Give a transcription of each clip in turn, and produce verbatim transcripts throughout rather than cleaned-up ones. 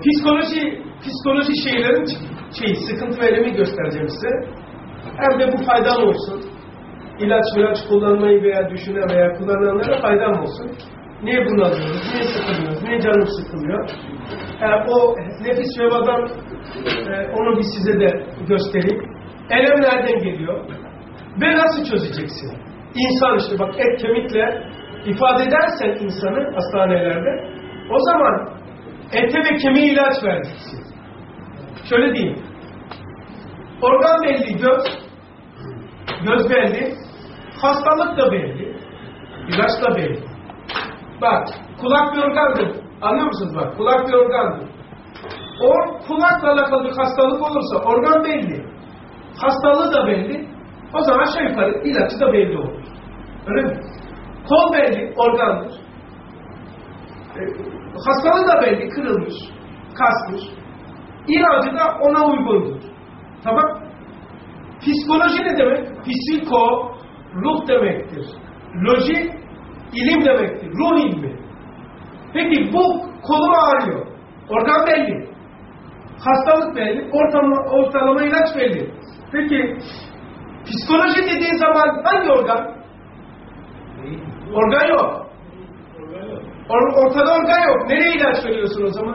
psikoloji psikoloji şeylerin şey, sıkıntı ve elemi göstereceğim size. Hem de bu faydalı olsun. İlaç ilaç kullanmayı veya düşünen veya kullananlara faydam olsun. Niye bunu alıyoruz? Niye sıkılıyoruz? Niye canım sıkılıyor? Yani o nefis vebadan e, onu bir size de göstereyim. Elem nereden geliyor? Ve nasıl çözeceksin? İnsan işte bak et kemikle ifade edersen insanı hastanelerde o zaman ete ve kemiğe ilaç vereceksin. Şöyle diyeyim. Organ belli, göz. Göz belli. Hastalık da belli. İlaç da belli. Bak, kulak bir organdır. Anlıyor musunuz bak? Kulak bir organdır. O kulakla alakalı bir hastalık olursa organ belli. Hastalığı da belli. O zaman aşağı yukarı ilacı da belli olur. Öyle mi? Kol belli, organdır. E, hastalığı da belli, kırılmış, kasmış. İlacı da ona uygundur. Tamam? Psikoloji ne demek? Psiko, ruh demektir. Loji, ilim demektir. Ruh ilmi. Peki bu kolum ağrıyor. Organ belli. Hastalık belli. Ortalama, ortalama ilaç belli. Peki psikoloji dediğin zaman hangi organ? Organ yok. Or ortada organ yok. Nereye ilaç veriyorsun o zaman?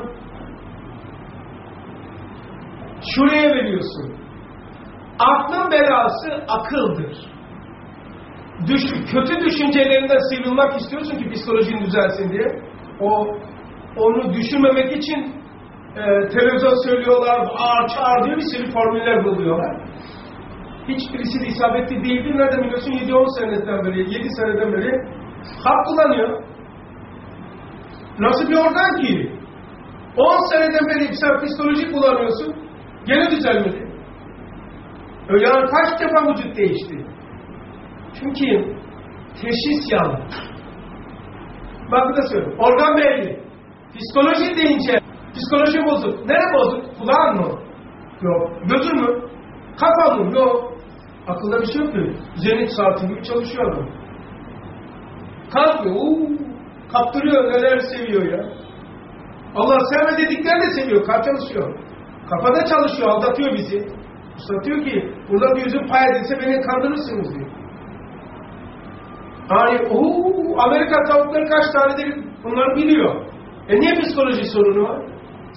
Şuraya veriyorsun. Aklın belası akıldır. Düş kötü düşüncelerinden sıyrılmak istiyorsun ki psikolojin düzelsin diye. O onu düşünmemek için e, televizyon söylüyorlar, ağır çağır diye bir sürü formüller buluyorlar. Hiçbirisi de isabetli değildir. Nereden biliyorsun? yedi on seneden beri, yedi seneden beri hap kullanıyor. Nasıl bir organ ki? on seneden beri sen psikoloji kullanıyorsun. Gene düzelmedi. Öyle yani kaç defa vücut değişti? Çünkü teşhis yanlış. Bak bir de söyleyeyim. Organ belli. Psikoloji deyince psikoloji bozuk. Nere bozuk? Kulağın mı? Yok. Gözün mü? Kafan mı? Yok. Akılda bir şey yok ki. Zenit saati gibi çalışıyor adam. Kalkmıyor. Uuu. Kaptırıyor. Neler seviyor ya. Allah sevme dediklerini de seviyor. Kalp çalışıyor. Kafada çalışıyor. Aldatıyor bizi. Satıyor ki burada bir yüzün pay edilse beni kandırırsınız diyor. Yani ooo Amerika tavukları kaç tanedir bunları biliyor. E niye psikoloji sorunu var?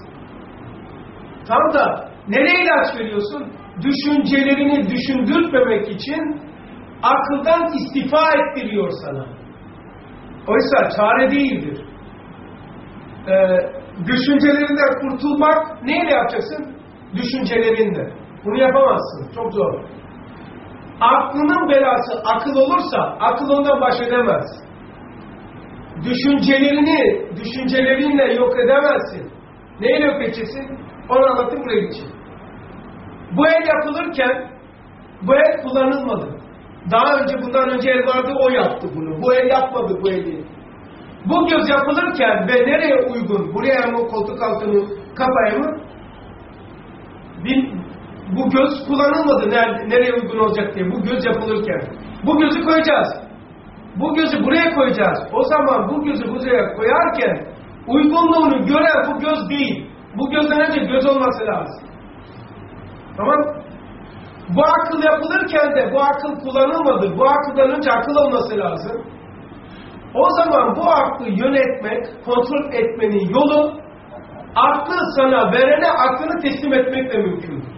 Tam da nereye ilaç veriyorsun? Düşüncelerini düşündürtmemek için akıldan istifa ettiriyor sana. Oysa çare değildir. Ee, düşüncelerinden kurtulmak neyle yapacaksın? Düşüncelerinden. Bunu yapamazsın. Çok zor. Aklının belası akıl olursa akıl ondan baş edemez. Düşüncelerini düşüncelerinle yok edemezsin. Neyle yok edeceksin? Onu anlatayım buraya geçeyim. Bu el yapılırken bu el kullanılmadı. Daha önce bundan önce el vardı o yaptı bunu. Bu el yapmadı bu eli. Bu göz yapılırken ve nereye uygun? Buraya mı koltuk altı mı kafaya mı? Bir Bu göz kullanılmadı nerede, nereye uygun olacak diye. Bu göz yapılırken. Bu gözü koyacağız. Bu gözü buraya koyacağız. O zaman bu gözü buraya koyarken uygunluğunu gören bu göz değil. Bu gözden önce göz olması lazım. Tamam. Bu akıl yapılırken de bu akıl kullanılmadı. Bu akıldan önce akıl olması lazım. O zaman bu aklı yönetmek, kontrol etmenin yolu aklı sana verene aklını teslim etmekle mümkündür.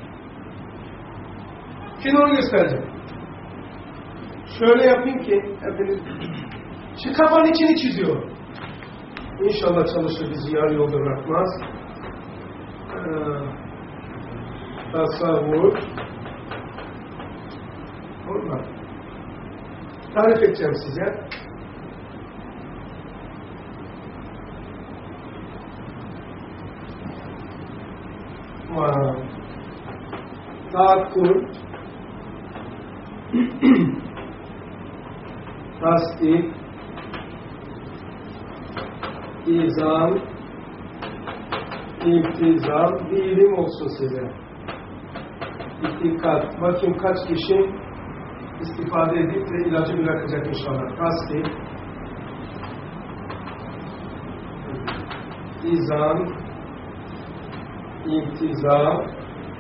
Şimdi onu göstereceğim. Şöyle yapayım ki hepiniz şu kafanın içini çiziyor. İnşallah çalışır, bizi yarı yolda bırakmaz. Ee, tasavvur. Orada. Tarif edeceğim size. Wow. Tahakküm, tasdik, izam, iltizam, bir ilim olsun size. İtikat. Bakayım kaç kişi istifade edip de ilacı bırakacak inşallah. Tasdik, izam, İltizam,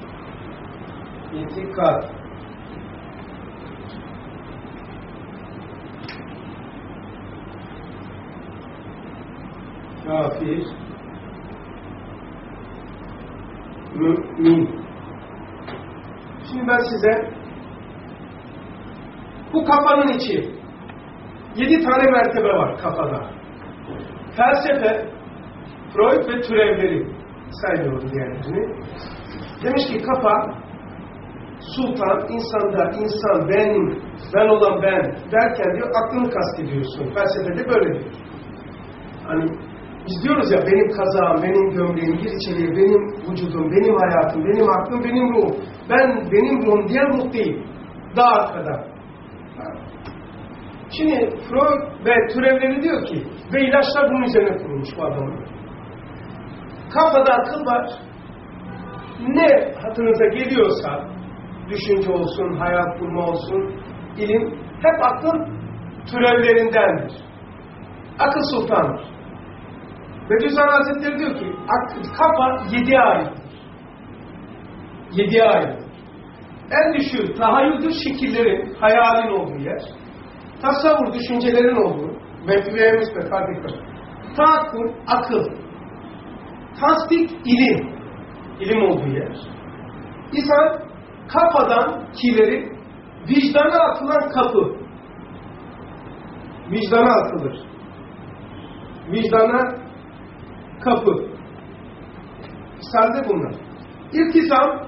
itikat. Kafir, mümin. Şimdi ben size bu kafanın içi yedi tane mertebe var kafada. Felsefe, Freud ve türevleri saymıyoruz yani. Demiş ki kafa sultan, insanda insan, ben, ben olan ben derken diyor aklını kastediyorsun. Felsefede böyle diyor. Hani biz diyoruz ya benim kazağım, benim gömleğim, gir içeriye, benim vücudum, benim hayatım, benim aklım, benim ruhum. Ben, benim ruhum diğer ruh değil. Daha arkada. Şimdi Freud ve türevleri diyor ki ve ilaçlar bunun üzerine kurulmuş bu adamın. Kafada akıl var. Ne hatırınıza geliyorsa düşünce olsun, hayat kurma olsun, ilim hep aklın türevlerindendir. Akıl sultandır. Bediüzzaman Hazretleri diyor ki kafa yediye aittir. Yediye aittir. En düşüğü tahayyüldür, şekillerin, hayalin olduğu yer. Tasavvur, düşüncelerin olduğu, mefhumemiz ve fark etmez. Tahakkul, akıl. Tasdik, ilim. İlim olduğu yer. İnsan kafadan kileri vicdana atılan kapı. Vicdana atılır. Vicdana kapı. Sende bunlar. İltizam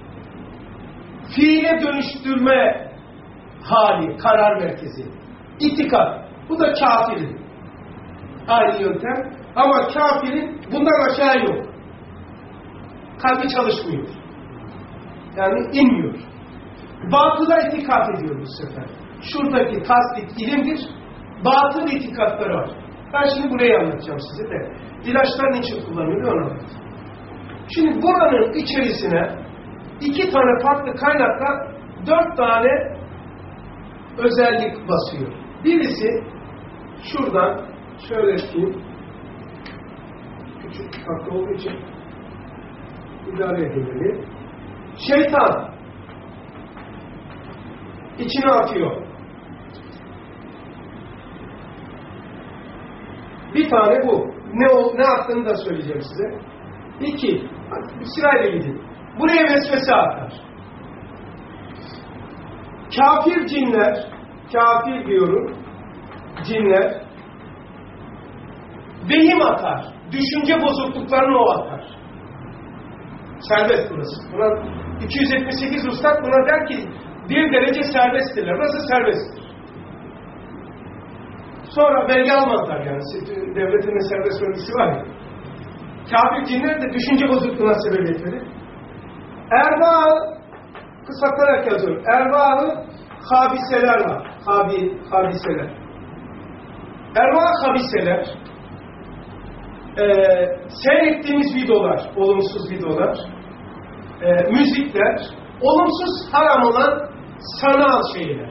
fiile dönüştürme hali, karar merkezi. İtikat. Bu da kafirin. Aynı yöntem. Ama kafirin bundan aşağı yok. Kalbi çalışmıyor. Yani inmiyor. Batıla itikat ediyor bu sefer. Şuradaki tasdik ilimdir. Batıl itikatları var. Ben şimdi burayı anlatacağım size de. İlaçlar niçin kullanılıyor onu anlatacağım. Şimdi buranın içerisine iki tane farklı kaynakla dört tane özellik basıyor. Birisi şuradan şöyle diyeyim. Küçük farklı olduğu için idare edilmeli. Şeytan içine atıyor. Bir tane bu. Ne o, ne attığını da söyleyeceğim size. İki. Sırayla gidin. Buraya vesvese atar. Kafir cinler, kafir diyorum, cinler vehim atar. Düşünce bozukluklarını o atar. Serbest burası. Buna iki yüz yetmiş sekiz Ustad buna der ki bir derece serbesttirler. Burası serbesttir. Sonra vergi almazlar yani. Devletin de serbest vergisi var ya. Kafir cinler de düşünce bozukluğuna sebebiyet verir. Erva kısaltarak yazıyorum. Erva habiseler var. Habi, habiseler. Erva habiseler Ee, seyrettiğimiz videolar, olumsuz videolar, e, müzikler, olumsuz haram olan sanal şeyler.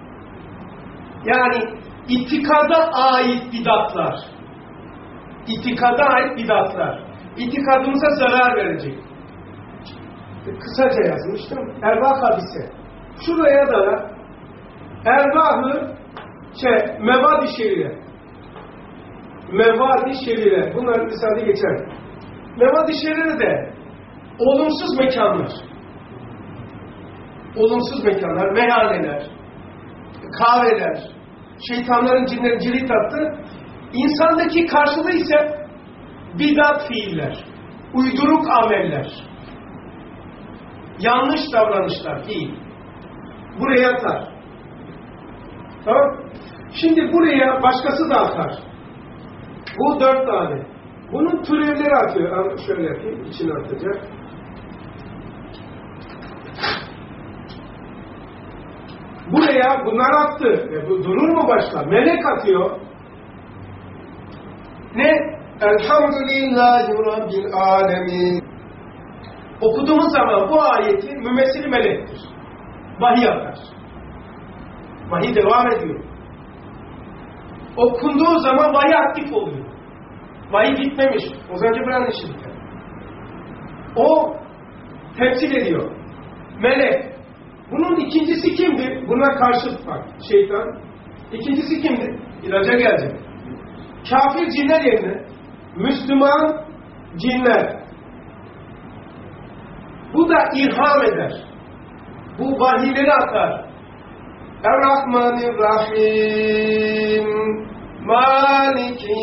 Yani itikada ait bidatlar. İtikada ait bidatlar. İtikadımıza zarar verecek. Kısaca yazmıştım. Ervah habise. Şuraya da ervahı şey, mevad-i şerire. Mevad-i şerire. Bunların misali geçer. Mevad-i şerire de olumsuz mekanlar. Olumsuz mekanlar, meyhaneler, kahveler, şeytanların, cinlerin cirit attığı, insandaki karşılığı ise bidat fiiller, uyduruk ameller, yanlış davranışlar, fiil. Buraya atar. Tamam? Şimdi buraya başkası da atar. Bu dört tane. Bunun türevleri atıyor. Şöyle yapayım, içine atacak. Buraya bunlar attı. E bu durur mu başka? Melek atıyor. Ne? Elhamdülillahi Rabbil alemin. Okuduğumuz zaman bu ayetin mümessili melektir. Vahiy atar. Vahiy devam ediyor. Okunduğu zaman vahiy aktif oluyor. Vahiy bitmemiş. Ozancı Bırak'ın işi biter. O temsil ediyor. Melek. Bunun ikincisi kimdi? Buna karşıt bak şeytan. İkincisi kimdi? İlaca gelecek. Kafir cinler yerine Müslüman cinler. Bu da ilham eder. Bu vahiyleri atar. Er-Rahmanir-Rahim Maliki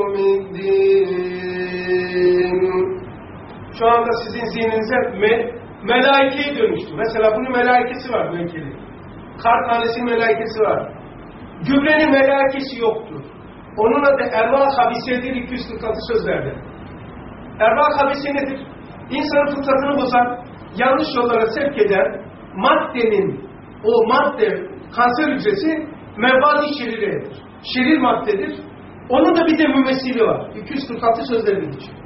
Yevmiddin. Şu anda sizin zihninize me melaikeye dönüştü. Mesela bunun melaikesi var müekkeli. Kar tanesinin melaikesi var. Gübrenin melaikesi yoktur. Onun adı erva habisedir iki yüz kırk altı sözlerde. Erva habise nedir? İnsanın fıtratını bozan, yanlış yollara sevk eden maddenin, o madde, kanser hücresi mevvadi şeriredir. Şerir maddedir. Onun da bir de mümessili var. iki yüz kırk altı sözlerde geçiyor.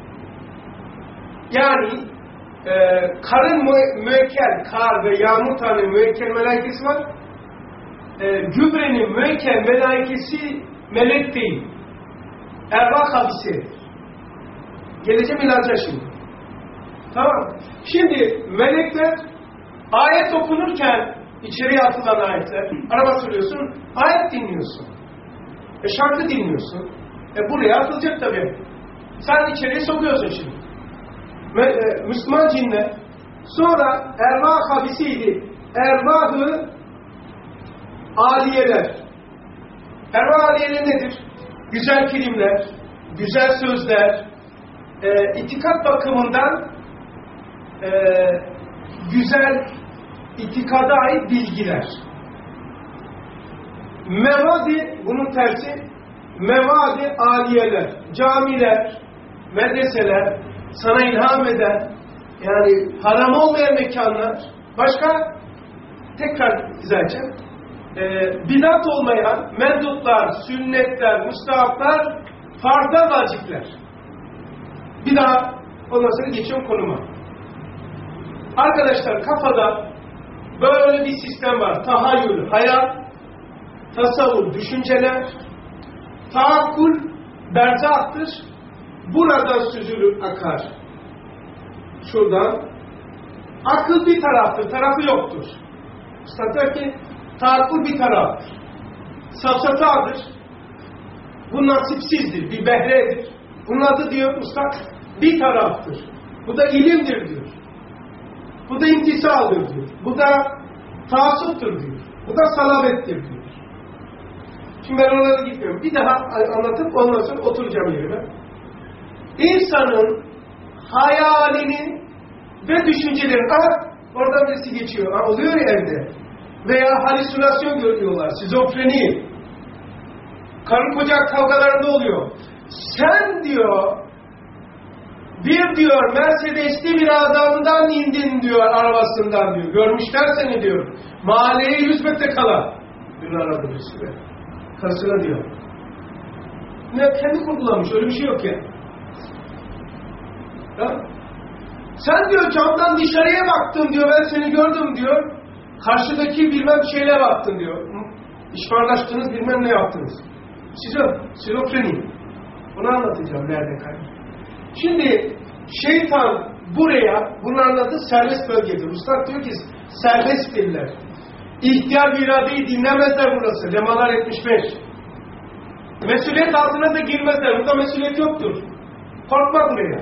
Yani e, karın müekkel, kar ve yağmur tane müekkel melaikesi var. E, gübrenin müekkel melaikesi melek değil. Ervah habise. Geleceğim ilaca şimdi. Tamam. Şimdi melekler ayet okunurken içeriye atılan ayetler, araba sürüyorsun, ayet dinliyorsun. E şarkı dinliyorsun. E buraya atılacak tabii. Sen içeriye sokuyorsun şimdi. Ve, e, Müslüman cinler sonra ervah habisiydi. Ervah-ı aliyeler. Ervah aliyeler nedir? Güzel filmler, güzel sözler, e, itikat bakımından e, güzel itikada ait bilgiler. Mevadi, bunun tersi mevadi aliyeler, camiler, medreseler, sana ilham eden, yani haram olmayan mekanlar, başka tekrar izah edeceğim. Ee, bidat olmayan mendutlar, sünnetler, müstahaplar, farz-ı vacipler. Bir daha ondan sonra geçiyorum konuma. Arkadaşlar kafada böyle bir sistem var. Tahayyül, hayal, tasavvur, düşünceler, taakkul, berzahtır. Buradan süzülür, akar. Şuradan. Akıl bir taraftır, tarafı yoktur. Üstad der ki, taakkul bir taraftır. Safsatadır. Bu nasipsizdir, bir behredir. Bunun adı diyor Üstad, bir taraftır. Bu da ilimdir diyor. Bu da imtisaldır diyor. Bu da taassuptur diyor. Bu da salabettir diyor. Şimdi ben onlara gitmiyorum. Bir daha anlatıp ondan sonra oturacağım yerime. İnsanın hayalinin ve düşüncelerin, ah oradan birisi geçiyor, ah, oluyor ya evde. Veya halüsinasyon görüyorlar, şizofreni. Karı koca kavgalarında oluyor. Sen diyor, bir diyor Mercedes'li bir adamdan indin diyor arabasından diyor. Görmüşler seni diyor. Mahalleye yüz metre kala. Dün aradı birisi be. Karısına diyor. Ne kendi kurgulamış, öyle bir şey yok ya. Ya. Sen diyor camdan dışarıya baktın diyor, ben seni gördüm diyor. Karşıdaki bilmem şeyle baktın diyor. İşbarlaştınız, bilmem ne yaptınız. Size, şizofreni. Bunu anlatacağım nerede kaydı. Şimdi şeytan buraya, bunu anlattığı serbest bölgedir. Üstad diyor ki serbesttirler. İhtiyar bir iradeyi dinlemezler burası. Lemalar yetmiş beş. Mesuliyet altına da girmezler. Burada mesuliyet yoktur. Korkma buraya.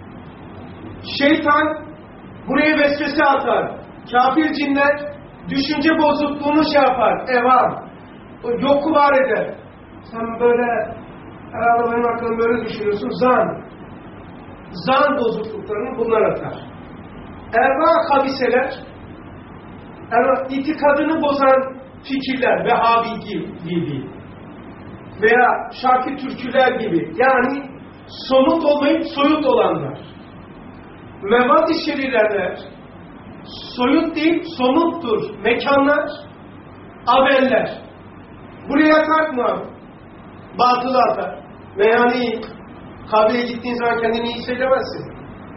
Şeytan buraya vesvese atar. Kafir cinler düşünce bozukluğunu şey yapar. Evan. Yoku var eder. Sen böyle herhalde benim aklım böyle düşünüyorsun. Zan. Zan bozukluklarını bunlar atar. Erva kabiseler erva, itikadını bozan fikirler Vehhabi gibi veya Şarkı Türküler gibi, yani somut olmayıp soyut olanlar. Mevadi şerilerler soyut değil, somuttur. Mekanlar, ameller. Buraya atar mı abi? Batılı atar. Meyhaneyi, kahveye gittiğin zaman kendini iyi hissedemezsin.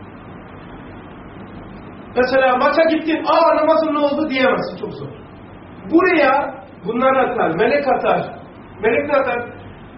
Mesela maça gittin, aa namazın ne oldu diyemezsin, çok zor. Buraya bunlar atar, melek atar. Melek ne atar?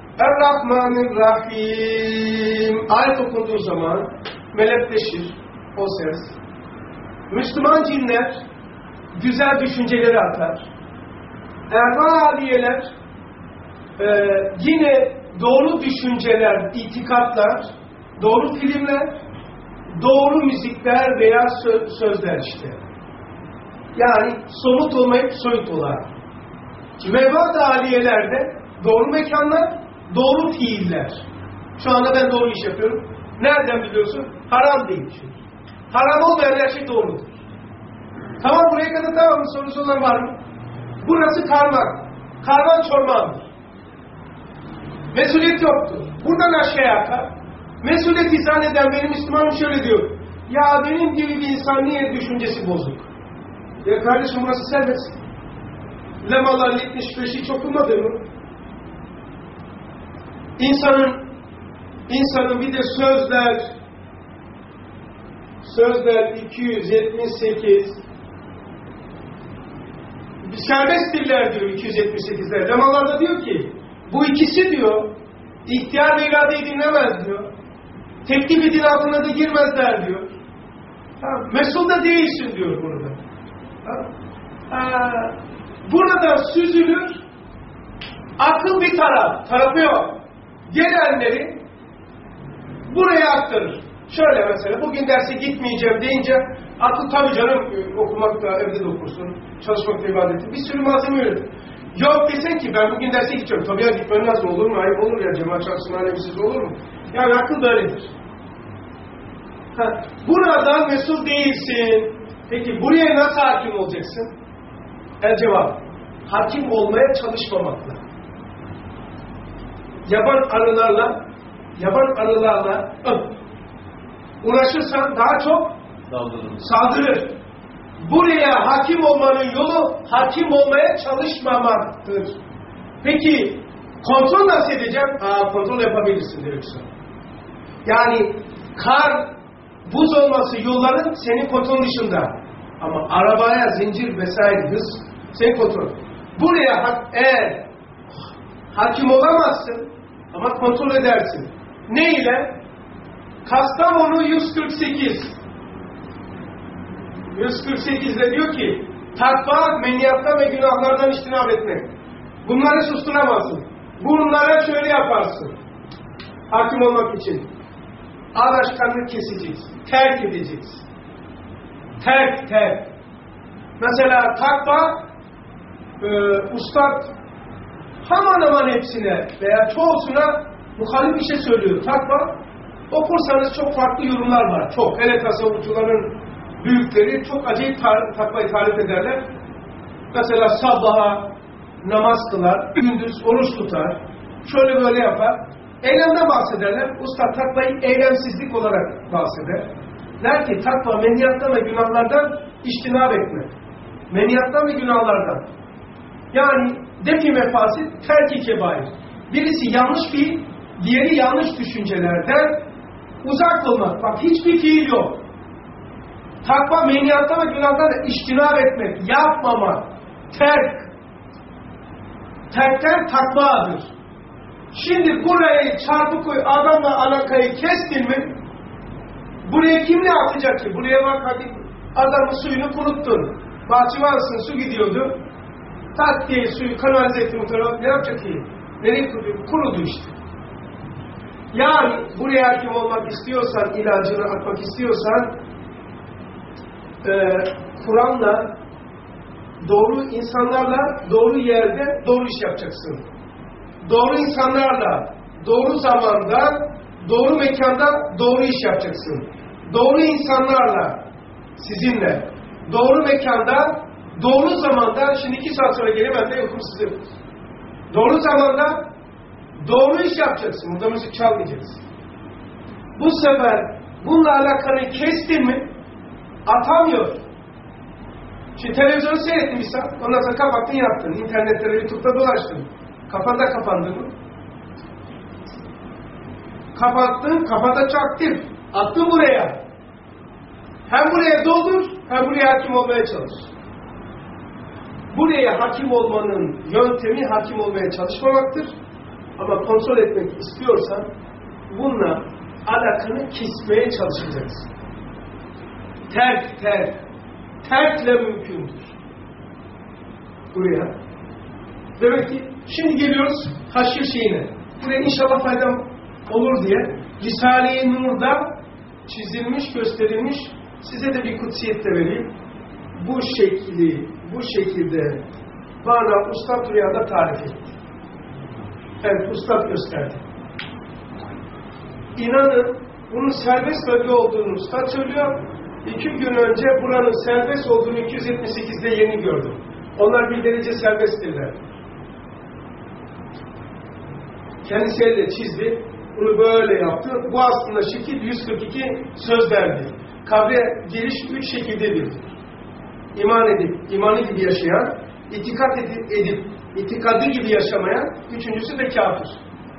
Er-Rahmanir-Rahim. Ayet okunduğu zaman melekleşir. o ses. Müslüman cinler güzel düşünceleri atar. Erva aliyeler e, yine doğru düşünceler, itikatlar, doğru filmler, doğru müzikler veya sö sözler işte. Yani somut olmayıp soyut olan. Mevad aliyelerde doğru mekanlar, doğru fiiller. Şu anda ben doğru iş yapıyorum. Nereden biliyorsun? Haram değil çünkü. Haram olmayan her şey doğrudur. Tamam, buraya kadar tamam mı? Sorusu olan var mı? Burası karman. Karman çormandır. Mesuliyet yoktur. Buradan aşağıya akar. Mesuliyet ihsan eden benim Müslümanım şöyle diyor. Ya benim gibi bir insan niye düşüncesi bozuk? Ya kardeşim, burası serbest. Lemalar yetmiş beşi hiç okunmadı mı? İnsanın insanın bir de sözler sözler iki yüz yetmiş sekiz serbest diller diyor iki yüz yetmiş sekizler. Lemalarda diyor ki bu ikisi diyor ihtiyar ve iradeyi dinlemez diyor. Teklif edin altına da girmezler diyor. Tamam. Mesul da değilsin diyor burada. Tamam. Ee, burada süzülür, akıl bir taraf, tarafı yok. Gelenleri buraya aktarır. Şöyle mesela, bugün derse gitmeyeceğim deyince akıl tabii canım okumak da evde de okursun, çalışmak da ibadeti. Bir sürü malzeme öğretir. Yok desen ki ben bugün derse gideceğim. Tabii ya, gitmen lazım, olur mu? Ayıp olur ya, cemaat çalışsın alemsiz olur mu? Yani akıl da öyledir. Ha, burada mesul değilsin. Peki buraya nasıl hakim olacaksın? El cevap. Hakim olmaya çalışmamakla. Yaban arılarla yaban arılarla uğraşırsan daha çok saldırır. saldırır. Buraya hakim olmanın yolu hakim olmaya çalışmamaktır. Peki kontrol nasıl edeceğim? Aa, kontrol yapabilirsin diyorsun. Yani kar, buz olması yolların senin kontrol dışında. Ama arabaya zincir vesaire hız senin kontrol. Buraya eğer hakim olamazsın ama kontrol edersin. Ne ile? Kastamonu yüz kırk sekiz. yüz kırk sekizde diyor ki takva, meniyattan ve günahlardan içtinab etmek. Bunları susturamazsın. Bunlara şöyle yaparsın. Hakim olmak için. Adaşkanlık keseceksin. Terk edeceksin. Terk, terk. Mesela takva e, ustad hemen hemen hepsine veya çoğusuna muhalif bir şey söylüyor. Takva, okursanız çok farklı yorumlar var. Çok. Hele tasavvufçuların büyükleri çok acayip tar takvayı tarif ederler. Mesela sabaha namaz kılar, gündüz oruç tutar, şöyle böyle yapar. Eylemden bahsederler. Usta takvayı eylemsizlik olarak bahseder. Der ki takva meniyattan ve günahlardan içtinab etmek. Meniyattan ve günahlardan. Yani defi mefasit, terk-i kebair. Birisi yanlış fiil, diğeri yanlış düşüncelerden uzak olmak. Bak, hiçbir fiil yok. Takva meniyattan ve günahlardan da içtinab etmek, yapmamak, terk. Terkten takvadır. Şimdi burayı çarpı koy, adamla alakayı kestin mi? Buraya kim ne atacak ki? Buraya bak hadi, adamın suyunu kuruttun. Bahçıvansın, su gidiyordu. Tak diye suyu kanalize ettin bu tarafa. Ne yapacak ki? Nereye kurudu? Kurudu işte. Yani buraya hakim olmak istiyorsan, ilacını atmak istiyorsan e, Kur'an'la, doğru insanlarla, doğru yerde doğru iş yapacaksın. Doğru insanlarla, doğru zamanda, doğru mekanda doğru iş yapacaksın. Doğru insanlarla, sizinle, doğru mekanda, doğru zamanda, şimdi iki saat sonra gelip ben de yokum size. Doğru zamanda, doğru iş yapacaksın. Burada müzik çalmayacaksın. Bu sefer bununla alakalı kestin mi, atamıyor. Şimdi televizyonu seyrettin bir saat, ondan sonra kapattın yattın. İnternette, YouTube'da dolaştın. Kafanda kapandı mı? Kapattın, kafada çaktın. Attın buraya. Hem buraya doldur, hem buraya hakim olmaya çalış. Buraya hakim olmanın yöntemi hakim olmaya çalışmamaktır. Ama kontrol etmek istiyorsan bununla alakanı kesmeye çalışacaksın. Terk, terk. Terkle mümkündür. Buraya. Demek ki şimdi geliyoruz haşir şeyine. Buraya inşallah faydam olur diye Risale-i Nur'da çizilmiş, gösterilmiş, size de bir kutsiyet de vereyim. Bu şekli, bu şekilde bana Üstad rüyada tarif etti. Evet, Üstad gösterdi. İnanın, bunun serbest bölge olduğunu Üstad söylüyor. İki gün önce buranın serbest olduğunu iki yüz yetmiş sekizde yeni gördüm. Onlar bir derece serbesttirler. Kendisi elle çizdi. Bunu böyle yaptı. Bu aslında şekil yüz kırk iki söz verdi. Kabre giriş üç şekildedir. İman edip, imanı gibi yaşayan, itikat edip, edip itikadı gibi yaşamayan, üçüncüsü de kafir.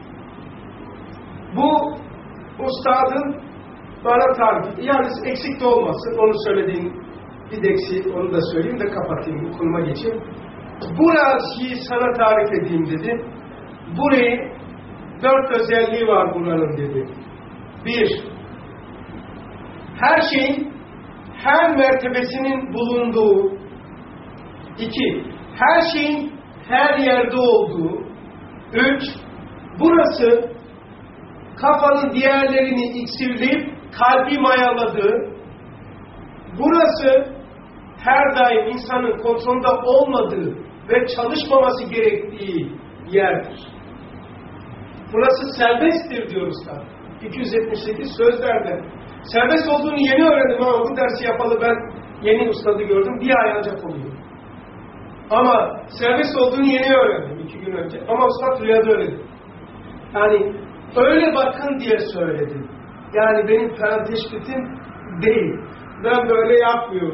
Bu ustadın bana tarif, yani eksik de olmasın, onu söylediğim bir de eksik, onu da söyleyeyim de kapatayım, bu konuma geçeyim. Burayı sana tarif edeyim dedi. Burayı dört özelliği var buranın dedi. Bir, her şeyin her mertebesinin bulunduğu. İki, her şeyin her yerde olduğu. Üç, burası kafanın diğerlerini iksirleyip kalbi mayaladığı. Burası her daim insanın kontrolünde olmadığı ve çalışmaması gerektiği yerdir. Burası serbesttir diyor usta. iki yüz yetmiş sekiz sözlerde. Serbest olduğunu yeni öğrendim ama bu dersi yapalı ben yeni ustadı gördüm. Bir ay ancak oluyor. Ama serbest olduğunu yeni öğrendim iki gün önce. Ama usta rüyada öğrendim. Yani öyle bakın diye söyledim. Yani benim falan teşbitim değil. Ben böyle yapmıyorum.